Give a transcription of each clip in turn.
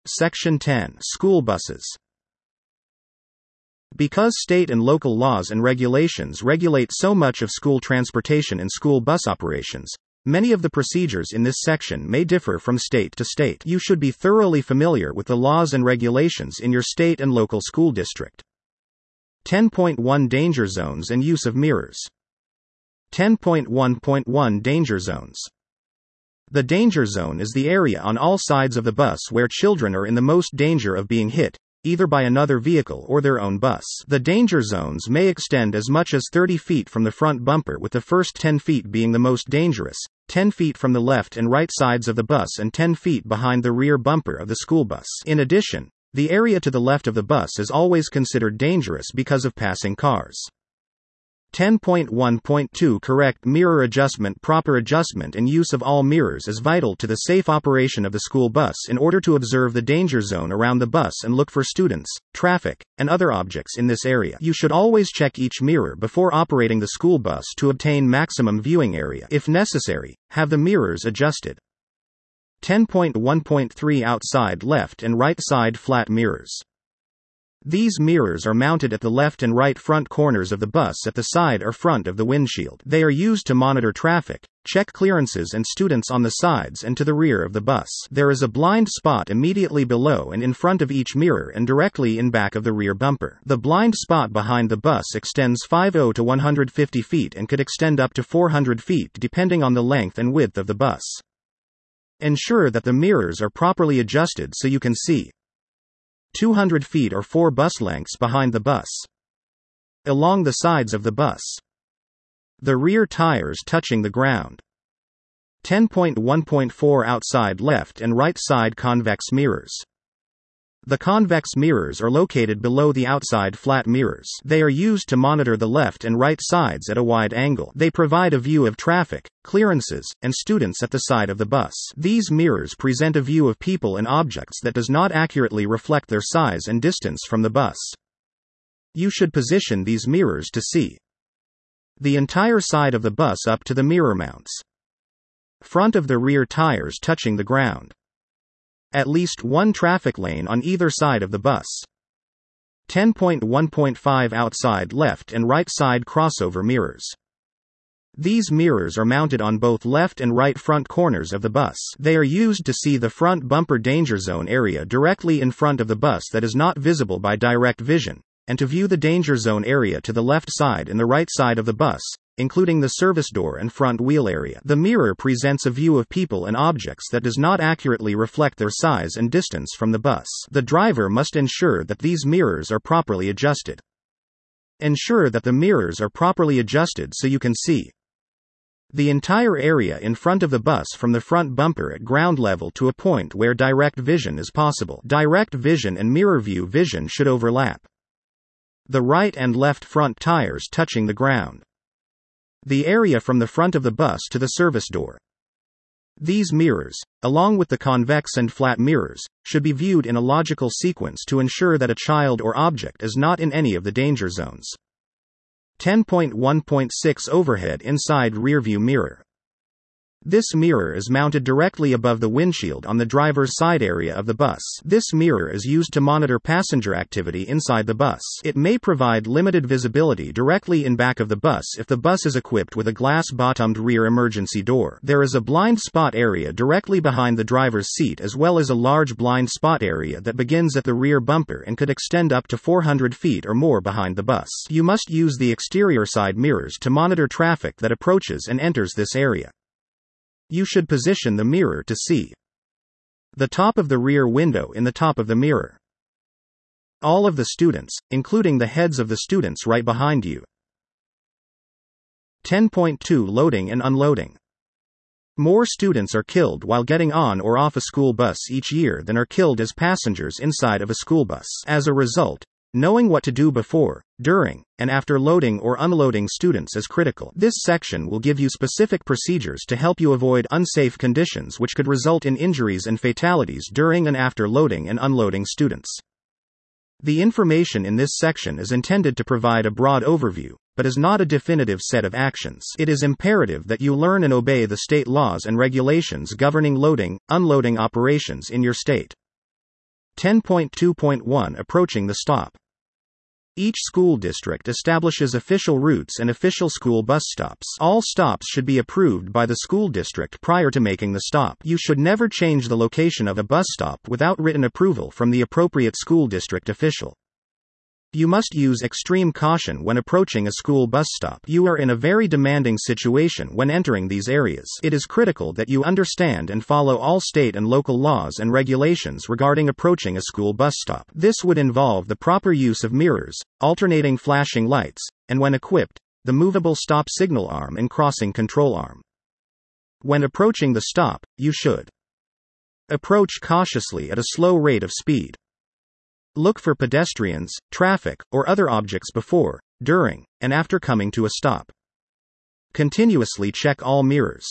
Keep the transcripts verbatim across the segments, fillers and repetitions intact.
Section ten. School buses. Because state and local laws and regulations regulate so much of school transportation and school bus operations, many of the procedures in this section may differ from state to state. You should be thoroughly familiar with the laws and regulations in your state and local school district. ten point one Danger zones and use of mirrors. ten point one point one Danger zones. The danger zone is the area on all sides of the bus where children are in the most danger of being hit, either by another vehicle or their own bus. The danger zones may extend as much as thirty feet from the front bumper, with the first ten feet being the most dangerous, ten feet from the left and right sides of the bus and ten feet behind the rear bumper of the school bus. In addition, the area to the left of the bus is always considered dangerous because of passing cars. ten point one point two Correct mirror adjustment. Proper adjustment and use of all mirrors is vital to the safe operation of the school bus in order to observe the danger zone around the bus and look for students, traffic, and other objects in this area. You should always check each mirror before operating the school bus to obtain maximum viewing area. If necessary, have the mirrors adjusted. ten point one point three Outside left and right side flat mirrors. These mirrors are mounted at the left and right front corners of the bus at the side or front of the windshield. They are used to monitor traffic, check clearances and students on the sides and to the rear of the bus. There is a blind spot immediately below and in front of each mirror and directly in back of the rear bumper. The blind spot behind the bus extends fifty to one hundred fifty feet and could extend up to four hundred feet depending on the length and width of the bus. Ensure that the mirrors are properly adjusted so you can see two hundred feet or four bus lengths behind the bus. Along the sides of the bus. The rear tires touching the ground. ten point one point four Outside left and right side convex mirrors. The convex mirrors are located below the outside flat mirrors. They are used to monitor the left and right sides at a wide angle. They provide a view of traffic, clearances, and students at the side of the bus. These mirrors present a view of people and objects that does not accurately reflect their size and distance from the bus. You should position these mirrors to see the entire side of the bus up to the mirror mounts. Front of the rear tires touching the ground. At least one traffic lane on either side of the bus. ten point one point five Outside left and right side crossover mirrors. These mirrors are mounted on both left and right front corners of the bus. They are used to see the front bumper danger zone area directly in front of the bus that is not visible by direct vision, and to view the danger zone area to the left side and the right side of the bus, including the service door and front wheel area. The mirror presents a view of people and objects that does not accurately reflect their size and distance from the bus. The driver must ensure that these mirrors are properly adjusted. Ensure that the mirrors are properly adjusted so you can see the entire area in front of the bus from the front bumper at ground level to a point where direct vision is possible. Direct vision and mirror view vision should overlap. The right and left front tires touching the ground. The area from the front of the bus to the service door. These mirrors, along with the convex and flat mirrors, should be viewed in a logical sequence to ensure that a child or object is not in any of the danger zones. ten point one point six Overhead inside rearview mirror. This mirror is mounted directly above the windshield on the driver's side area of the bus. This mirror is used to monitor passenger activity inside the bus. It may provide limited visibility directly in back of the bus if the bus is equipped with a glass-bottomed rear emergency door. There is a blind spot area directly behind the driver's seat as well as a large blind spot area that begins at the rear bumper and could extend up to four hundred feet or more behind the bus. You must use the exterior side mirrors to monitor traffic that approaches and enters this area. You should position the mirror to see the top of the rear window in the top of the mirror. All of the students, including the heads of the students right behind you. ten point two Loading and unloading. More students are killed while getting on or off a school bus each year than are killed as passengers inside of a school bus. As a result, knowing what to do before, during, and after loading or unloading students is critical. This section will give you specific procedures to help you avoid unsafe conditions which could result in injuries and fatalities during and after loading and unloading students. The information in this section is intended to provide a broad overview, but is not a definitive set of actions. It is imperative that you learn and obey the state laws and regulations governing loading, unloading operations in your state. ten point two point one Approaching the stop. Each school district establishes official routes and official school bus stops. All stops should be approved by the school district prior to making the stop. You should never change the location of a bus stop without written approval from the appropriate school district official. You must use extreme caution when approaching a school bus stop. You are in a very demanding situation when entering these areas. It is critical that you understand and follow all state and local laws and regulations regarding approaching a school bus stop. This would involve the proper use of mirrors, alternating flashing lights, and when equipped, the movable stop signal arm and crossing control arm. When approaching the stop, you should approach cautiously at a slow rate of speed. Look for pedestrians, traffic, or other objects before, during, and after coming to a stop. Continuously check all mirrors.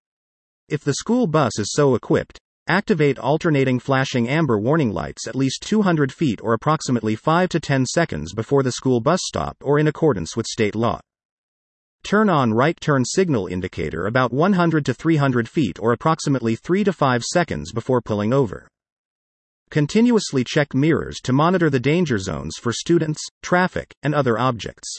If the school bus is so equipped, activate alternating flashing amber warning lights at least two hundred feet or approximately five to ten seconds before the school bus stop or in accordance with state law. Turn on right turn signal indicator about one hundred to three hundred feet or approximately three to five seconds before pulling over. Continuously check mirrors to monitor the danger zones for students, traffic, and other objects.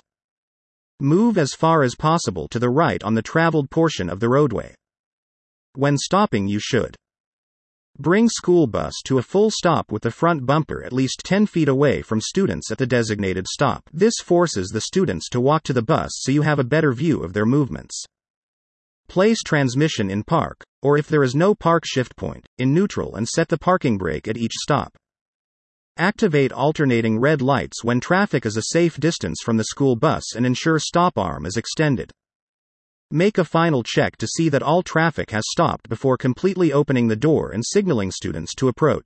Move as far as possible to the right on the traveled portion of the roadway. When stopping, you should bring school bus to a full stop with the front bumper at least ten feet away from students at the designated stop. This forces the students to walk to the bus so you have a better view of their movements. Place transmission in park, or if there is no park shift point, in neutral and set the parking brake at each stop. Activate alternating red lights when traffic is a safe distance from the school bus and ensure stop arm is extended. Make a final check to see that all traffic has stopped before completely opening the door and signaling students to approach.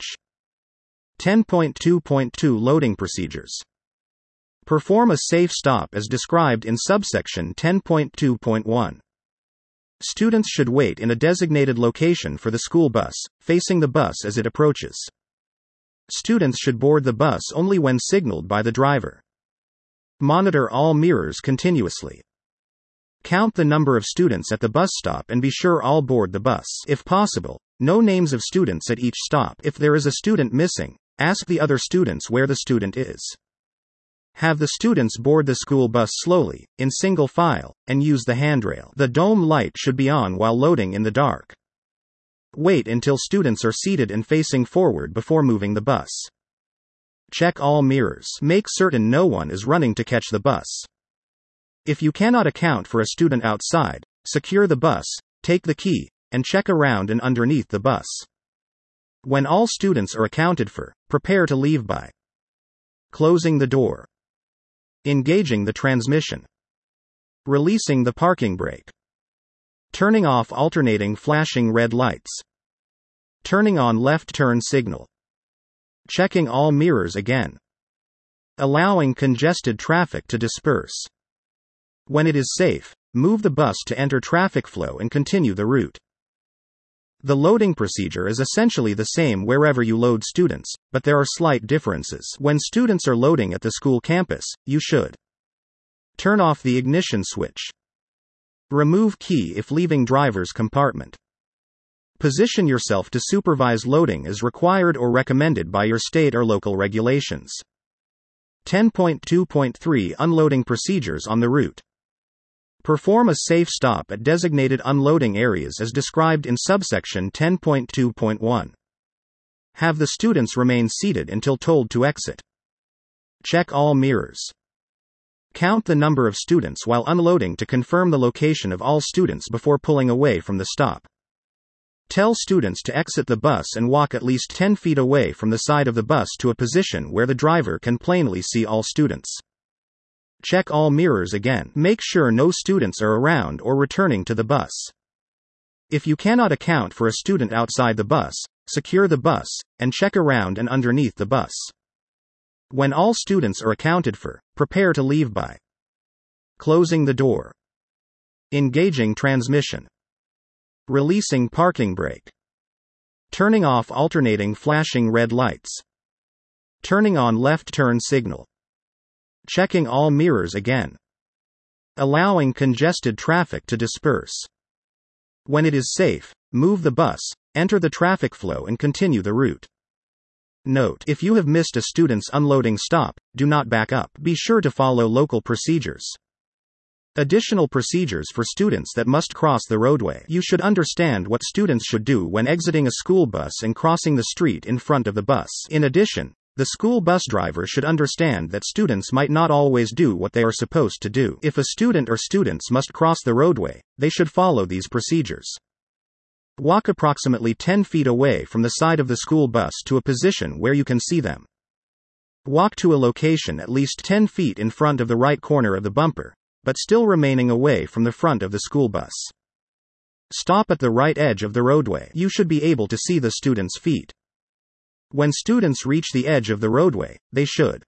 ten point two point two Loading Procedures. Perform a safe stop as described in subsection ten point two point one. Students should wait in a designated location for the school bus, facing the bus as it approaches. Students should board the bus only when signaled by the driver. Monitor all mirrors continuously. Count the number of students at the bus stop and be sure all board the bus. If possible, know names of students at each stop. If there is a student missing, ask the other students where the student is. Have the students board the school bus slowly, in single file, and use the handrail. The dome light should be on while loading in the dark. Wait until students are seated and facing forward before moving the bus. Check all mirrors. Make certain no one is running to catch the bus. If you cannot account for a student outside, secure the bus, take the key, and check around and underneath the bus. When all students are accounted for, prepare to leave by closing the door, engaging the transmission, releasing the parking brake, turning off alternating flashing red lights, turning on left turn signal, checking all mirrors again, allowing congested traffic to disperse. When it is safe, move the bus to enter traffic flow and continue the route. The loading procedure is essentially the same wherever you load students, but there are slight differences. When students are loading at the school campus, you should turn off the ignition switch. Remove key if leaving driver's compartment. Position yourself to supervise loading as required or recommended by your state or local regulations. ten point two point three Unloading Procedures on the route. Perform a safe stop at designated unloading areas as described in subsection ten point two point one. Have the students remain seated until told to exit. Check all mirrors. Count the number of students while unloading to confirm the location of all students before pulling away from the stop. Tell students to exit the bus and walk at least ten feet away from the side of the bus to a position where the driver can plainly see all students. Check all mirrors again. Make sure no students are around or returning to the bus. If you cannot account for a student outside the bus, secure the bus, and check around and underneath the bus. When all students are accounted for, prepare to leave by closing the door, engaging transmission, releasing parking brake, turning off alternating flashing red lights, turning on left turn signal, checking all mirrors again, allowing congested traffic to disperse. When it is safe, move the bus, enter the traffic flow and continue the route. Note: if you have missed a student's unloading stop, do not back up. Be sure to follow local procedures. Additional procedures for students that must cross the roadway. You should understand what students should do when exiting a school bus and crossing the street in front of the bus. In addition, the school bus driver should understand that students might not always do what they are supposed to do. If a student or students must cross the roadway, they should follow these procedures. Walk approximately ten feet away from the side of the school bus to a position where you can see them. Walk to a location at least ten feet in front of the right corner of the bumper, but still remaining away from the front of the school bus. Stop at the right edge of the roadway. You should be able to see the students' feet. When students reach the edge of the roadway, they should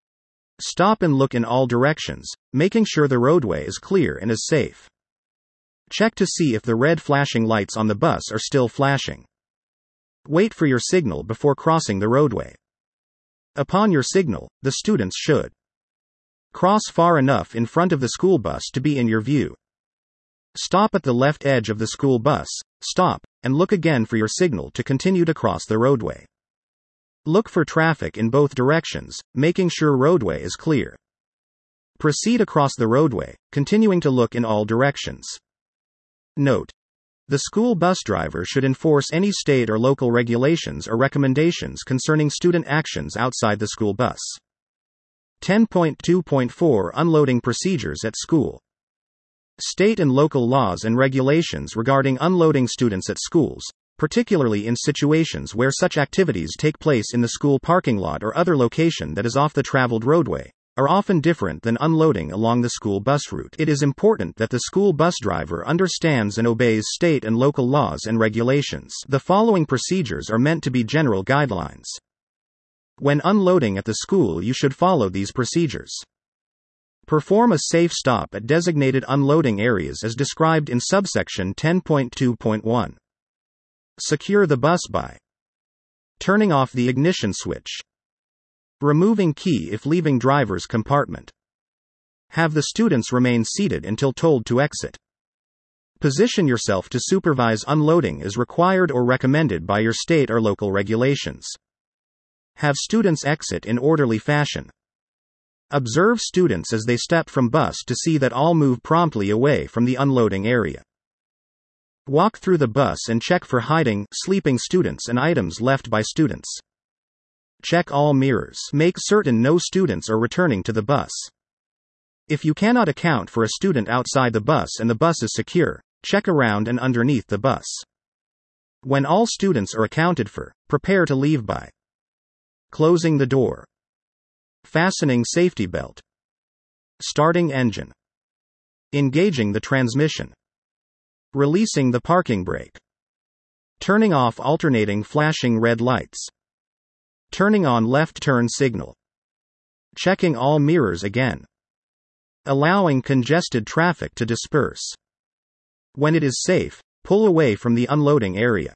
stop and look in all directions, making sure the roadway is clear and is safe. Check to see if the red flashing lights on the bus are still flashing. Wait for your signal before crossing the roadway. Upon your signal, the students should cross far enough in front of the school bus to be in your view. Stop at the left edge of the school bus, stop, and look again for your signal to continue to cross the roadway. Look for traffic in both directions, making sure roadway is clear. Proceed across the roadway, continuing to look in all directions. Note: the school bus driver should enforce any state or local regulations or recommendations concerning student actions outside the school bus. ten point two point four Unloading procedures at school. State and local laws and regulations regarding unloading students at schools, particularly in situations where such activities take place in the school parking lot or other location that is off the traveled roadway, are often different than unloading along the school bus route. It is important that the school bus driver understands and obeys state and local laws and regulations. The following procedures are meant to be general guidelines. When unloading at the school, you should follow these procedures. Perform a safe stop at designated unloading areas as described in subsection ten point two point one. Secure the bus by turning off the ignition switch. Removing key if leaving driver's compartment. Have the students remain seated until told to exit. Position yourself to supervise unloading as required or recommended by your state or local regulations. Have students exit in orderly fashion. Observe students as they step from bus to see that all move promptly away from the unloading area. Walk through the bus and check for hiding, sleeping students and items left by students. Check all mirrors. Make certain no students are returning to the bus. If you cannot account for a student outside the bus and the bus is secure, check around and underneath the bus. When all students are accounted for, prepare to leave by closing the door, fastening safety belt, starting engine, engaging the transmission, releasing the parking brake, turning off alternating flashing red lights, turning on left turn signal, checking all mirrors again, allowing congested traffic to disperse. When it is safe, pull away from the unloading area.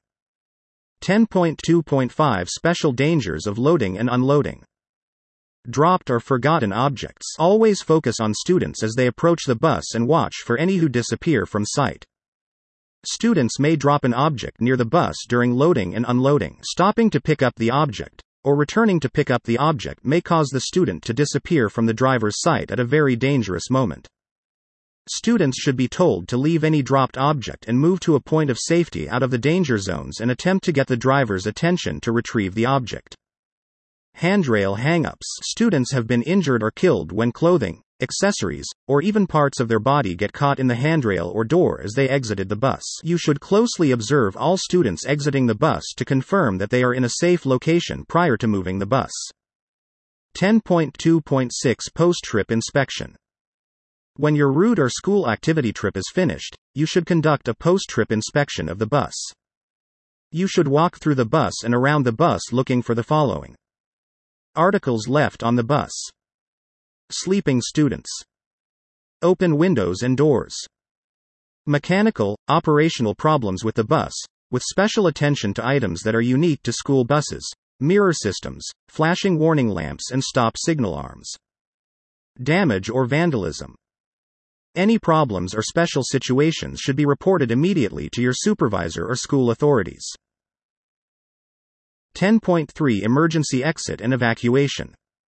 ten point two point five Special dangers of loading and unloading. Dropped or forgotten objects. Always focus on students as they approach the bus and watch for any who disappear from sight. Students may drop an object near the bus during loading and unloading. Stopping to pick up the object, or returning to pick up the object may cause the student to disappear from the driver's sight at a very dangerous moment. Students should be told to leave any dropped object and move to a point of safety out of the danger zones and attempt to get the driver's attention to retrieve the object. Handrail hang-ups. Students have been injured or killed when clothing, accessories, or even parts of their body get caught in the handrail or door as they exited the bus. You should closely observe all students exiting the bus to confirm that they are in a safe location prior to moving the bus. ten point two point six Post-trip inspection. When your route or school activity trip is finished, you should conduct a post-trip inspection of the bus. You should walk through the bus and around the bus looking for the following: articles left on the bus, sleeping students, open windows and doors, mechanical, operational problems with the bus, with special attention to items that are unique to school buses, mirror systems, flashing warning lamps and stop signal arms, damage or vandalism. Any problems or special situations should be reported immediately to your supervisor or school authorities. ten point three Emergency exit and evacuation.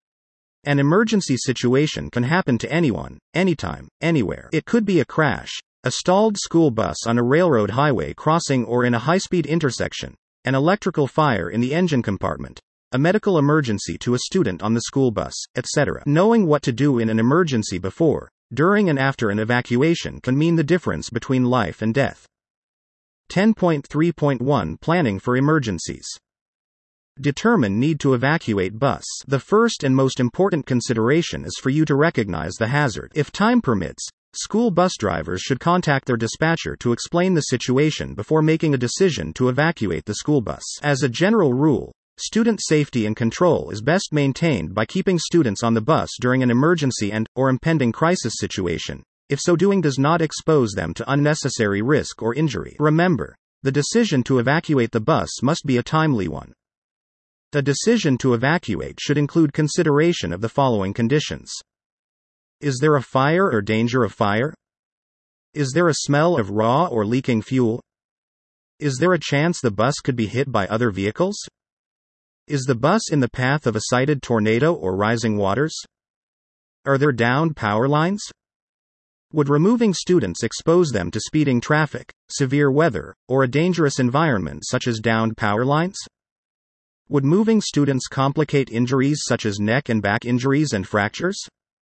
An emergency situation can happen to anyone, anytime, anywhere. It could be a crash, a stalled school bus on a railroad highway crossing or in a high-speed intersection, an electrical fire in the engine compartment, a medical emergency to a student on the school bus, et cetera. Knowing what to do in an emergency before, during and after an evacuation can mean the difference between life and death. ten point three point one Planning for emergencies. Determine need to evacuate bus. The first and most important consideration is for you to recognize the hazard. If time permits, school bus drivers should contact their dispatcher to explain the situation before making a decision to evacuate the school bus. As a general rule, student safety and control is best maintained by keeping students on the bus during an emergency and, or impending crisis situation, if so doing does not expose them to unnecessary risk or injury. Remember, the decision to evacuate the bus must be a timely one. A decision to evacuate should include consideration of the following conditions. Is there a fire or danger of fire? Is there a smell of raw or leaking fuel? Is there a chance the bus could be hit by other vehicles? Is the bus in the path of a cited tornado or rising waters? Are there downed power lines? Would removing students expose them to speeding traffic, severe weather, or a dangerous environment such as downed power lines? Would moving students complicate injuries such as neck and back injuries and fractures?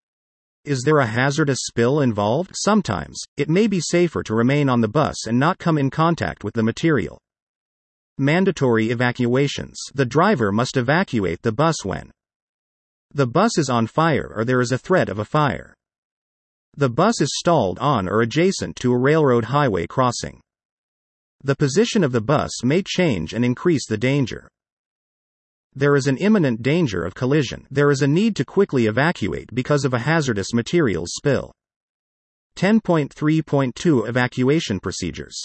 Is there a hazardous spill involved? Sometimes, it may be safer to remain on the bus and not come in contact with the material. Mandatory evacuations. The driver must evacuate the bus when the bus is on fire or there is a threat of a fire. The bus is stalled on or adjacent to a railroad highway crossing. The position of the bus may change and increase the danger. There is an imminent danger of collision. There is a need to quickly evacuate because of a hazardous materials spill. ten point three point two Evacuation procedures.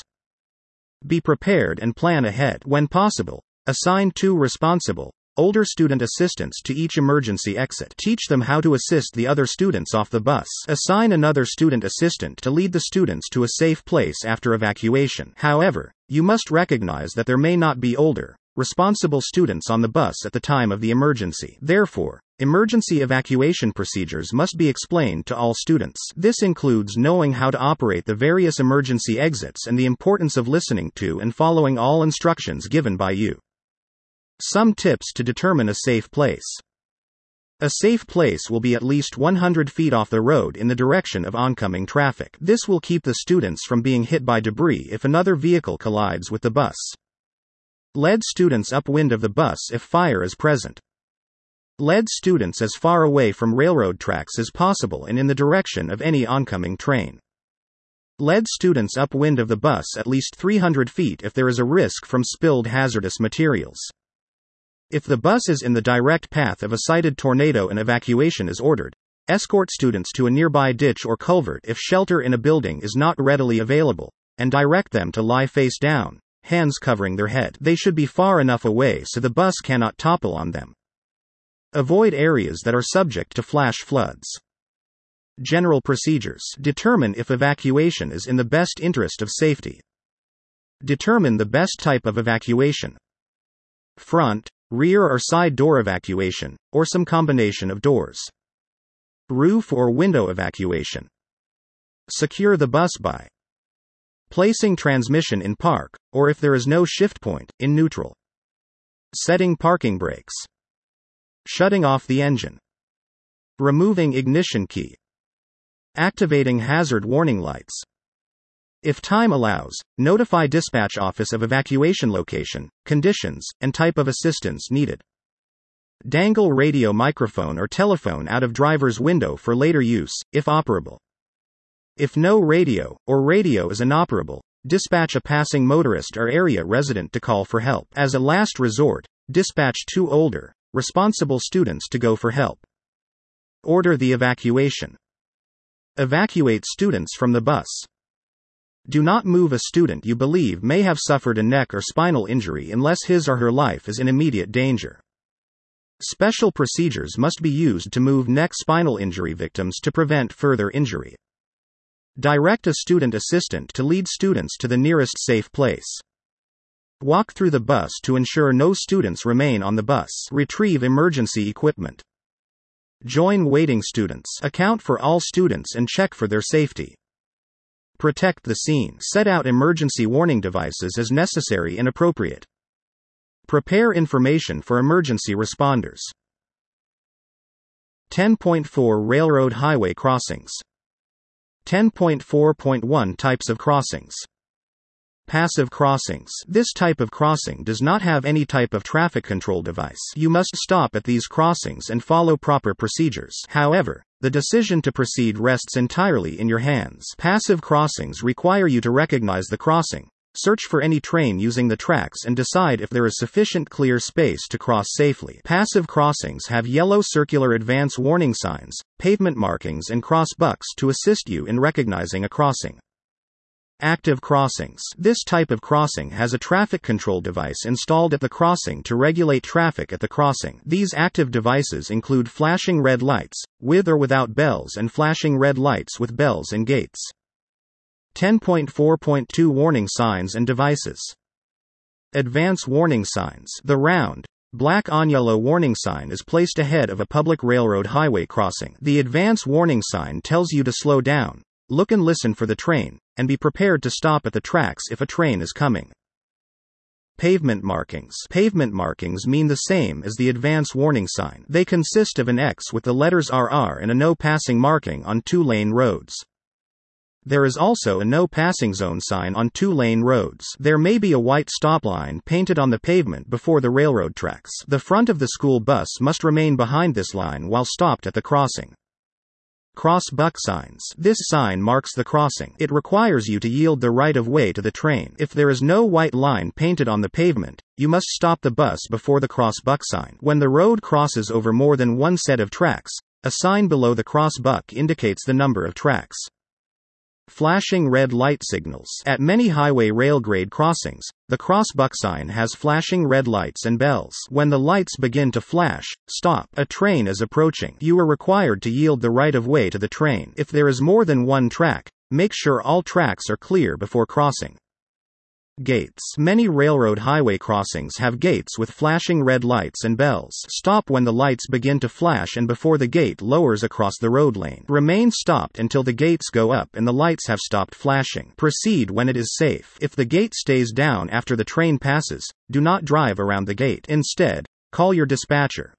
Be prepared and plan ahead. When possible, assign two responsible, older student assistants to each emergency exit. Teach them how to assist the other students off the bus. Assign another student assistant to lead the students to a safe place after evacuation. However, you must recognize that there may not be older, responsible students on the bus at the time of the emergency. Therefore, emergency evacuation procedures must be explained to all students. This includes knowing how to operate the various emergency exits and the importance of listening to and following all instructions given by you. Some tips to determine a safe place. A safe place will be at least one hundred feet off the road in the direction of oncoming traffic. This will keep the students from being hit by debris if another vehicle collides with the bus. Lead students upwind of the bus if fire is present. Lead students as far away from railroad tracks as possible and in the direction of any oncoming train. Lead students upwind of the bus at least three hundred feet if there is a risk from spilled hazardous materials. If the bus is in the direct path of a cited tornado and evacuation is ordered, escort students to a nearby ditch or culvert if shelter in a building is not readily available, and direct them to lie face down, hands covering their head. They should be far enough away so the bus cannot topple on them. Avoid areas that are subject to flash floods. General procedures. Determine if evacuation is in the best interest of safety. Determine the best type of evacuation. Front, rear or side door evacuation, or some combination of doors. Roof or window evacuation. Secure the bus by placing transmission in park, or if there is no shift point, in neutral. Setting parking brakes. Shutting off the engine. Removing ignition key. Activating hazard warning lights. If time allows, notify dispatch office of evacuation location, conditions, and type of assistance needed. Dangle radio microphone or telephone out of driver's window for later use, if operable. If no radio, or radio is inoperable, dispatch a passing motorist or area resident to call for help. As a last resort, dispatch two older, responsible students to go for help. Order the evacuation. Evacuate students from the bus. Do not move a student you believe may have suffered a neck or spinal injury unless his or her life is in immediate danger. Special procedures must be used to move neck spinal injury victims to prevent further injury. Direct a student assistant to lead students to the nearest safe place. Walk through the bus to ensure no students remain on the bus. Retrieve emergency equipment. Join waiting students. Account for all students and check for their safety. Protect the scene. Set out emergency warning devices as necessary and appropriate. Prepare information for emergency responders. ten point four Railroad highway crossings. ten point four point one Types of crossings. Passive crossings. This type of crossing does not have any type of traffic control device. You must stop at these crossings and follow proper procedures. However, the decision to proceed rests entirely in your hands. Passive crossings require you to recognize the crossing, search for any train using the tracks, and decide if there is sufficient clear space to cross safely. Passive crossings have yellow circular advance warning signs, pavement markings, and cross bucks to assist you in recognizing a crossing. Active crossings. This type of crossing has a traffic control device installed at the crossing to regulate traffic at the crossing. These active devices include flashing red lights, with or without bells, and flashing red lights with bells and gates. ten point four point two Warning signs and devices. Advance warning signs. The round, black on yellow warning sign is placed ahead of a public railroad highway crossing. The advance warning sign tells you to slow down, look and listen for the train, and be prepared to stop at the tracks if a train is coming. Pavement markings. Pavement markings mean the same as the advance warning sign. They consist of an X with the letters R R and a no passing marking on two-lane roads. There is also a no passing zone sign on two-lane roads. There may be a white stop line painted on the pavement before the railroad tracks. The front of the school bus must remain behind this line while stopped at the crossing. Cross buck signs. This sign marks the crossing. It requires you to yield the right of way to the train. If there is no white line painted on the pavement, you must stop the bus before the cross buck sign. When the road crosses over more than one set of tracks, a sign below the cross buck indicates the number of tracks. Flashing red light signals. At many highway rail grade crossings, the crossbuck sign has flashing red lights and bells. When the lights begin to flash, stop. A train is approaching. You are required to yield the right of way to the train. If there is more than one track, make sure all tracks are clear before crossing. Gates. Many railroad highway crossings have gates with flashing red lights and bells. Stop when the lights begin to flash and before the gate lowers across the road lane. Remain stopped until the gates go up and the lights have stopped flashing. Proceed when it is safe. If the gate stays down after the train passes, do not drive around the gate. Instead, call your dispatcher.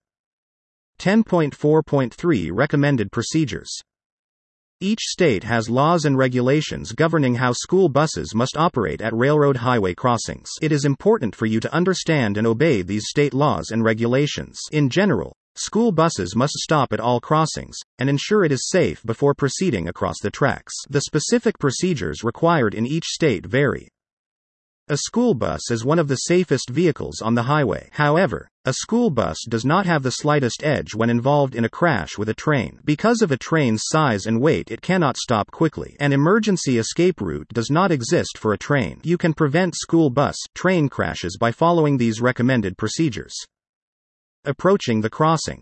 ten point four point three Recommended procedures. Each state has laws and regulations governing how school buses must operate at railroad highway crossings. It is important for you to understand and obey these state laws and regulations. In general, school buses must stop at all crossings and ensure it is safe before proceeding across the tracks. The specific procedures required in each state vary. A school bus is one of the safest vehicles on the highway. However, a school bus does not have the slightest edge when involved in a crash with a train. Because of a train's size and weight, it cannot stop quickly. An emergency escape route does not exist for a train. You can prevent school bus, train crashes by following these recommended procedures. Approaching the crossing.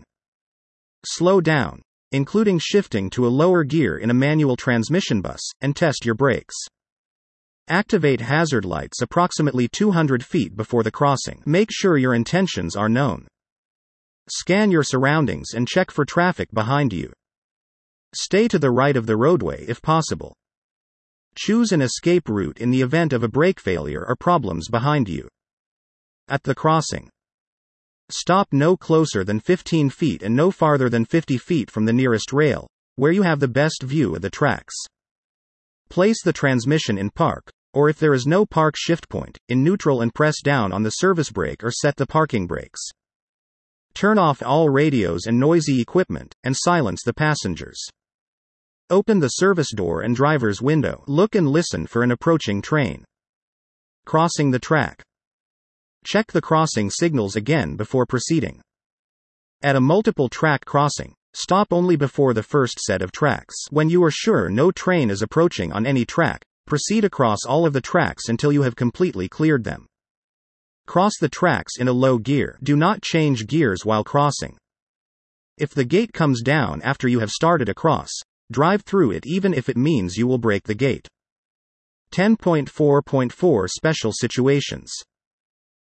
Slow down, including shifting to a lower gear in a manual transmission bus, and test your brakes. Activate hazard lights approximately two hundred feet before the crossing. Make sure your intentions are known. Scan your surroundings and check for traffic behind you. Stay to the right of the roadway if possible. Choose an escape route in the event of a brake failure or problems behind you. At the crossing, stop no closer than fifteen feet and no farther than fifty feet from the nearest rail, where you have the best view of the tracks. Place the transmission in park, or if there is no park shift point, in neutral and press down on the service brake or set the parking brakes. Turn off all radios and noisy equipment, and silence the passengers. Open the service door and driver's window. Look and listen for an approaching train. Crossing the track. Check the crossing signals again before proceeding. At a multiple track crossing, stop only before the first set of tracks. When you are sure no train is approaching on any track, proceed across all of the tracks until you have completely cleared them. Cross the tracks in a low gear. Do not change gears while crossing. If the gate comes down after you have started across, drive through it even if it means you will break the gate. ten point four point four Special situations.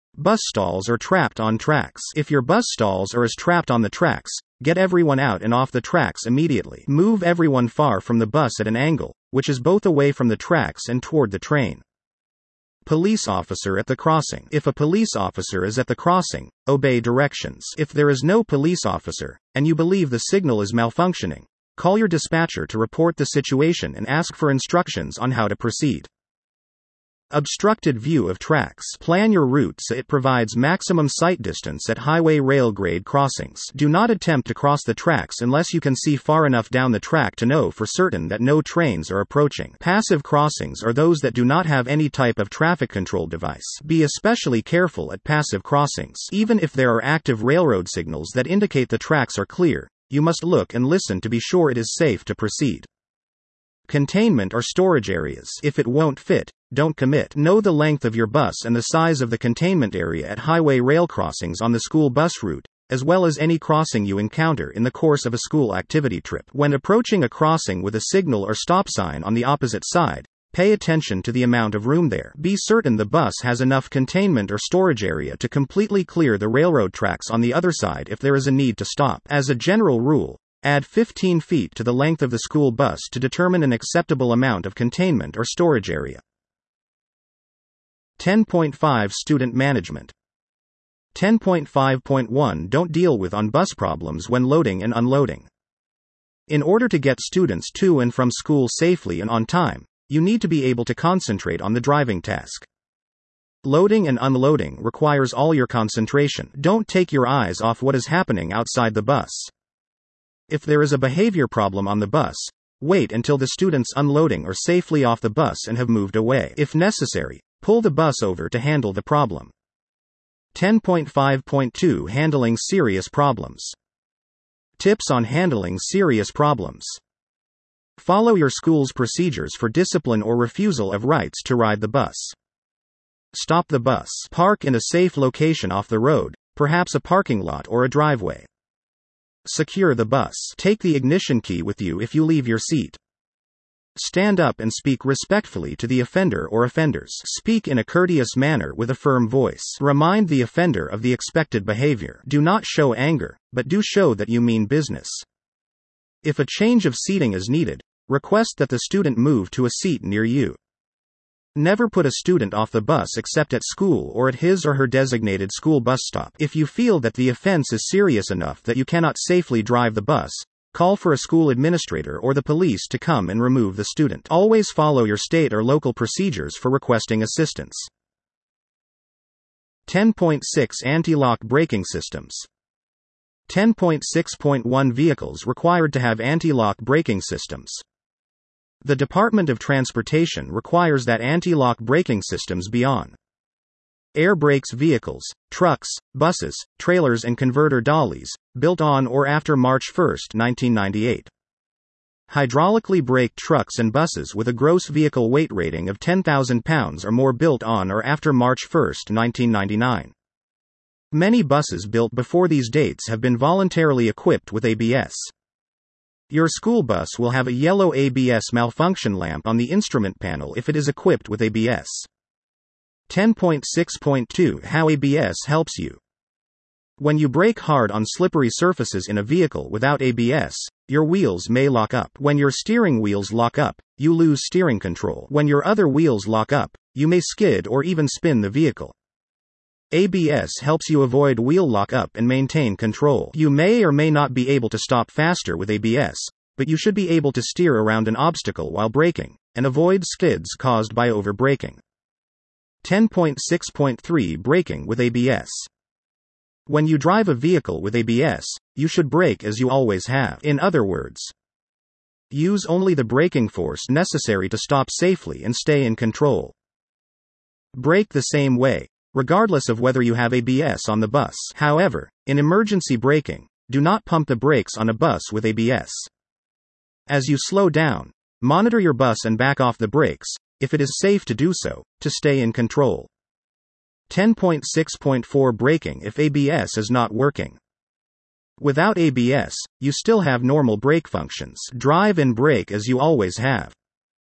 Bus stalls are trapped on tracks. If your bus stalls are as trapped on the tracks, get everyone out and off the tracks immediately. Move everyone far from the bus at an angle, which is both away from the tracks and toward the train. Police officer at the crossing. If a police officer is at the crossing, obey directions. If there is no police officer, and you believe the signal is malfunctioning, call your dispatcher to report the situation and ask for instructions on how to proceed. Obstructed view of tracks. Plan your route so it provides maximum sight distance at highway rail grade crossings. Do not attempt to cross the tracks unless you can see far enough down the track to know for certain that no trains are approaching. Passive crossings are those that do not have any type of traffic control device. Be especially careful at passive crossings. Even if there are active railroad signals that indicate the tracks are clear, you must look and listen to be sure it is safe to proceed. Containment or storage areas. If it won't fit, don't commit. Know the length of your bus and the size of the containment area at highway rail crossings on the school bus route, as well as any crossing you encounter in the course of a school activity trip. When approaching a crossing with a signal or stop sign on the opposite side, pay attention to the amount of room there. Be certain the bus has enough containment or storage area to completely clear the railroad tracks on the other side if there is a need to stop. As a general rule, add fifteen feet to the length of the school bus to determine an acceptable amount of containment or storage area. ten point five Student Management. ten point five point one Don't deal with on-bus problems when loading and unloading. In order to get students to and from school safely and on time, you need to be able to concentrate on the driving task. Loading and unloading requires all your concentration. Don't take your eyes off what is happening outside the bus. If there is a behavior problem on the bus, wait until the students unloading are safely off the bus and have moved away. If necessary, pull the bus over to handle the problem. ten point five point two Handling serious problems. Tips on handling serious problems. Follow your school's procedures for discipline or refusal of rights to ride the bus. Stop the bus. Park in a safe location off the road, perhaps a parking lot or a driveway. Secure the bus. Take the ignition key with you if you leave your seat. Stand up and speak respectfully to the offender or offenders. Speak in a courteous manner with a firm voice. Remind the offender of the expected behavior. Do not show anger, but do show that you mean business. If a change of seating is needed, request that the student move to a seat near you. Never put a student off the bus except at school or at his or her designated school bus stop. If you feel that the offense is serious enough that you cannot safely drive the bus, call for a school administrator or the police to come and remove the student. Always follow your state or local procedures for requesting assistance. ten point six Anti-lock braking systems. ten point six point one Vehicles required to have anti-lock braking systems. The Department of Transportation requires that anti-lock braking systems be on air brakes vehicles, trucks, buses, trailers and converter dollies, built on or after March first, nineteen ninety-eight. Hydraulically braked trucks and buses with a gross vehicle weight rating of ten thousand pounds or more built on or after March first, nineteen ninety-nine. Many buses built before these dates have been voluntarily equipped with A B S. Your school bus will have a yellow A B S malfunction lamp on the instrument panel if it is equipped with A B S. ten point six point two How A B S helps you. When you brake hard on slippery surfaces in a vehicle without A B S, your wheels may lock up. When your steering wheels lock up, you lose steering control. When your other wheels lock up, you may skid or even spin the vehicle. A B S helps you avoid wheel lock-up and maintain control. You may or may not be able to stop faster with A B S, but you should be able to steer around an obstacle while braking, and avoid skids caused by over-braking. ten point six point three Braking with A B S. When you drive a vehicle with A B S, you should brake as you always have. In other words, use only the braking force necessary to stop safely and stay in control. Brake the same way, regardless of whether you have A B S on the bus. However, in emergency braking, do not pump the brakes on a bus with A B S. As you slow down, monitor your bus and back off the brakes, if it is safe to do so, to stay in control. ten point six point four Braking if A B S is not working. Without A B S, you still have normal brake functions. Drive and brake as you always have.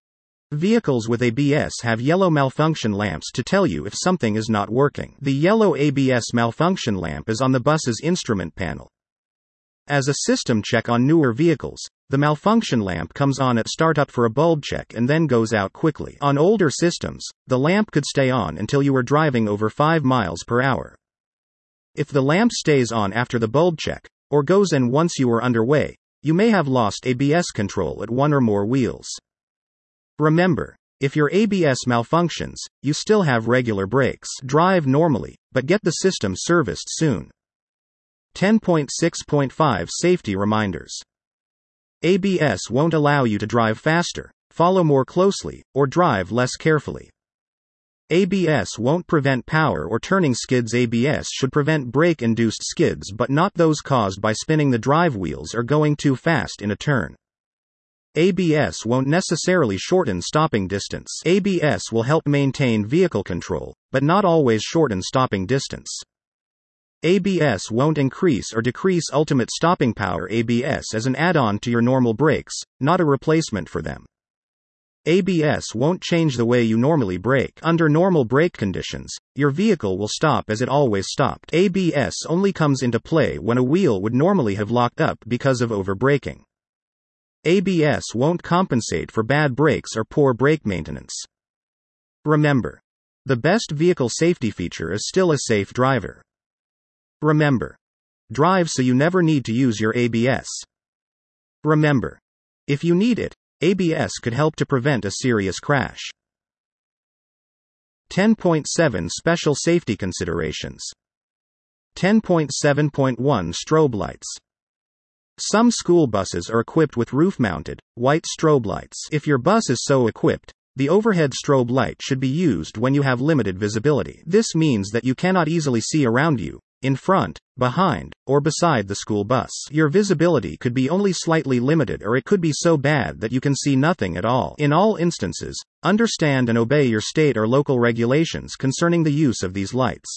Vehicles with A B S have yellow malfunction lamps to tell you if something is not working. The yellow A B S malfunction lamp is on the bus's instrument panel. As a system check on newer vehicles, the malfunction lamp comes on at startup for a bulb check and then goes out quickly. On older systems, the lamp could stay on until you were driving over five miles per hour. If the lamp stays on after the bulb check, or goes in once you are underway, you may have lost A B S control at one or more wheels. Remember, if your A B S malfunctions, you still have regular brakes. Drive normally, but get the system serviced soon. ten point six point five Safety Reminders. A B S won't allow you to drive faster, follow more closely, or drive less carefully. A B S won't prevent power or turning skids. A B S should prevent brake-induced skids but not those caused by spinning the drive wheels or going too fast in a turn. A B S won't necessarily shorten stopping distance. A B S will help maintain vehicle control, but not always shorten stopping distance. A B S won't increase or decrease ultimate stopping power. A B S is an add-on to your normal brakes, not a replacement for them. A B S won't change the way you normally brake. Under normal brake conditions, your vehicle will stop as it always stopped. A B S only comes into play when a wheel would normally have locked up because of over-braking. A B S won't compensate for bad brakes or poor brake maintenance. Remember, the best vehicle safety feature is still a safe driver. Remember, drive so you never need to use your A B S. Remember, if you need it, A B S could help to prevent a serious crash. ten point seven Special Safety Considerations. ten point seven point one Strobe lights. Some school buses are equipped with roof-mounted, white strobe lights. If your bus is so equipped, the overhead strobe light should be used when you have limited visibility. This means that you cannot easily see around you, in front, behind, or beside the school bus. Your visibility could be only slightly limited, or it could be so bad that you can see nothing at all. In all instances, understand and obey your state or local regulations concerning the use of these lights.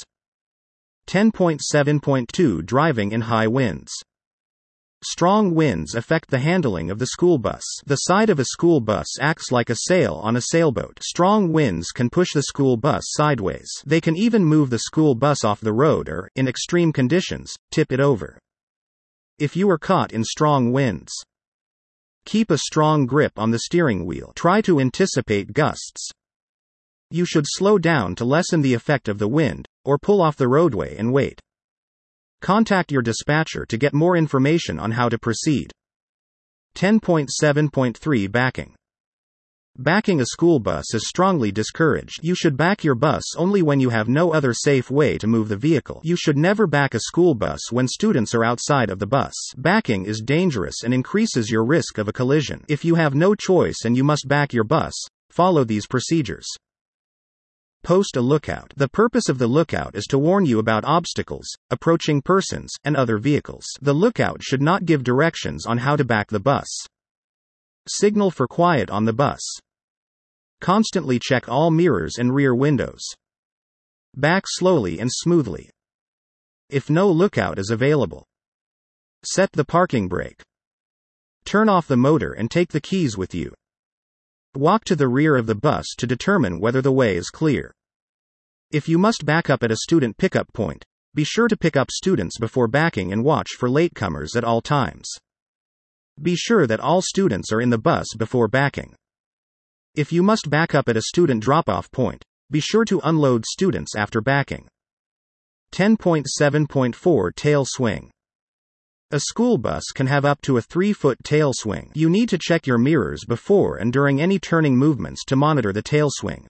ten point seven point two Driving in high winds. Strong winds affect the handling of the school bus. The side of a school bus acts like a sail on a sailboat. Strong winds can push the school bus sideways. They can even move the school bus off the road or, in extreme conditions, tip it over. If you are caught in strong winds, keep a strong grip on the steering wheel. Try to anticipate gusts. You should slow down to lessen the effect of the wind, or pull off the roadway and wait. Contact your dispatcher to get more information on how to proceed. ten point seven point three Backing. Backing a school bus is strongly discouraged. You should back your bus only when you have no other safe way to move the vehicle. You should never back a school bus when students are outside of the bus. Backing is dangerous and increases your risk of a collision. If you have no choice and you must back your bus, follow these procedures. Post a lookout. The purpose of the lookout is to warn you about obstacles, approaching persons, and other vehicles. The lookout should not give directions on how to back the bus. Signal for quiet on the bus. Constantly check all mirrors and rear windows. Back slowly and smoothly. If no lookout is available, set the parking brake. Turn off the motor and take the keys with you. Walk to the rear of the bus to determine whether the way is clear. If you must back up at a student pickup point, be sure to pick up students before backing and watch for latecomers at all times. Be sure that all students are in the bus before backing. If you must back up at a student drop-off point, be sure to unload students after backing. ten point seven point four Tail swing. A school bus can have up to a three-foot tail swing. You need to check your mirrors before and during any turning movements to monitor the tail swing.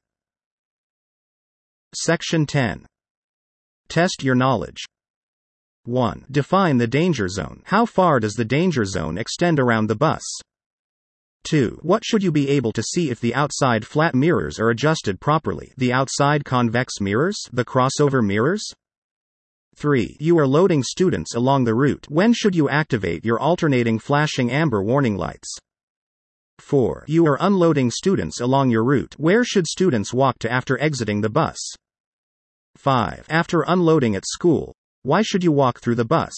Section ten. Test your knowledge. one. Define the danger zone. How far does the danger zone extend around the bus? two. What should you be able to see if the outside flat mirrors are adjusted properly? The outside convex mirrors? The crossover mirrors? three. You are loading students along the route. When should you activate your alternating flashing amber warning lights? four. You are unloading students along your route. Where should students walk to after exiting the bus? five. After unloading at school, why should you walk through the bus?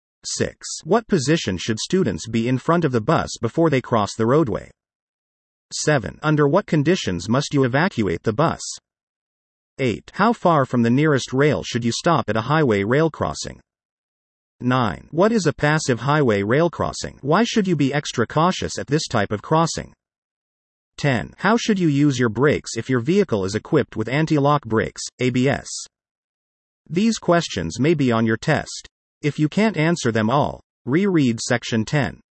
six. What position should students be in front of the bus before they cross the roadway? seven. Under what conditions must you evacuate the bus? eight. How far from the nearest rail should you stop at a highway rail crossing? nine. What is a passive highway rail crossing? Why should you be extra cautious at this type of crossing? ten. How should you use your brakes if your vehicle is equipped with anti-lock brakes, A B S? These questions may be on your test. If you can't answer them all, reread section ten.